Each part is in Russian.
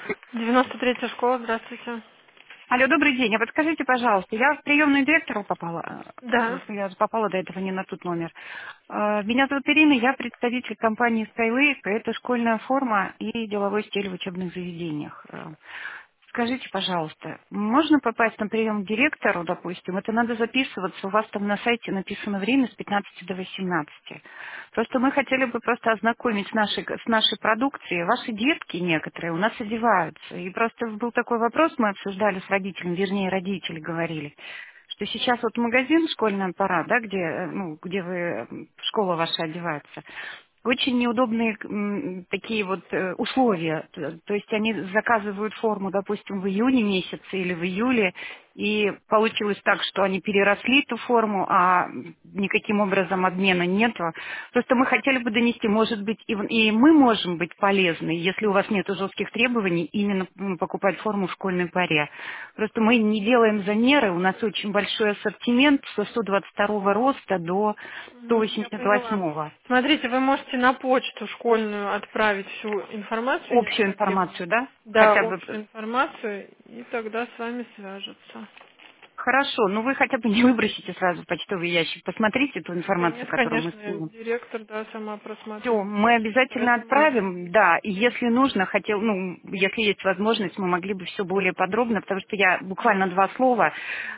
93-я школа, здравствуйте. Алло, добрый день. А подскажите, пожалуйста, я в приемную директора попала, Да. потому что я попала до этого не на тот номер. Меня зовут Ирина, я представитель компании Skyway, это школьная форма и деловой стиль в учебных заведениях. Скажите, пожалуйста, можно попасть на прием к директору, допустим? Это надо записываться, у вас там на сайте написано время с 15 до 18. Просто мы хотели бы просто ознакомить с нашей продукцией. Ваши детки некоторые у нас одеваются. И просто был такой вопрос, мы обсуждали с родителями, вернее, родители говорили, что сейчас вот магазин «Школьный аппарат», да, где, где школа ваша одевается, очень неудобные такие вот условия. То есть они заказывают форму, допустим, в июне месяце или в июле, и получилось так, что они переросли эту форму, а никаким образом обмена нету. Просто мы хотели бы донести, может быть, и мы можем быть полезны, если у вас нет жестких требований, именно покупать форму в школьной паре. Просто мы не делаем замеры, у нас очень большой ассортимент со 122 роста до Я поняла. 188. Смотрите, вы можете на почту школьную отправить всю информацию Общую необходимую. информацию, да? Да, Хотя бы. общую информацию, и тогда с вами свяжутся. Хорошо, но вы хотя бы не выбросите сразу в почтовый ящик. Посмотрите ту Да информацию, нет, которую мы конечно, скинем. директор, да, сама Все, просматривает мы почту, обязательно поэтому... отправим, да, и если нужно, если есть возможность, мы могли бы все более подробно, потому что я буквально два слова.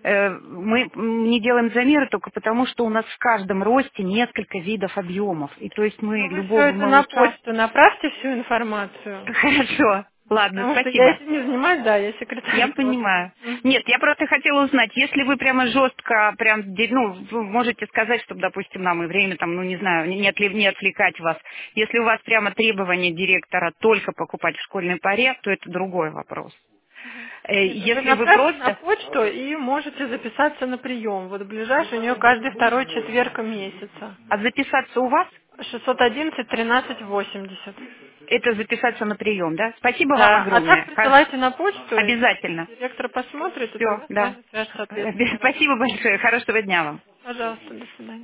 Мы не делаем замеры только потому, что у нас в каждом росте несколько видов объемов. И то есть мы Ну, вы все любого это на малыша... почту направьте, всю информацию. Хорошо, ладно, Потому что я спасибо. этим не занимаюсь, да, я Я секретарь просто. понимаю. Нет, я просто хотела узнать, если вы прямо жестко, вы можете сказать, чтобы, допустим, нам и время там, не знаю, не отвлекать вас. Если у вас прямо требования директора только покупать в школьной паре, то это другой вопрос. Нет, вы Если вы направьте на просто почту и можете записаться на прием. Вот ближайший у нее каждый второй четверг месяца. записаться у вас, 611-13-80. это записаться на прием, да? Спасибо вам Да, а так огромное. присылайте на почту, и Обязательно. директор посмотрит, и Все, тогда с да. вами свяжется ответственный Спасибо работник. большое. Хорошего дня вам. Пожалуйста, до свидания.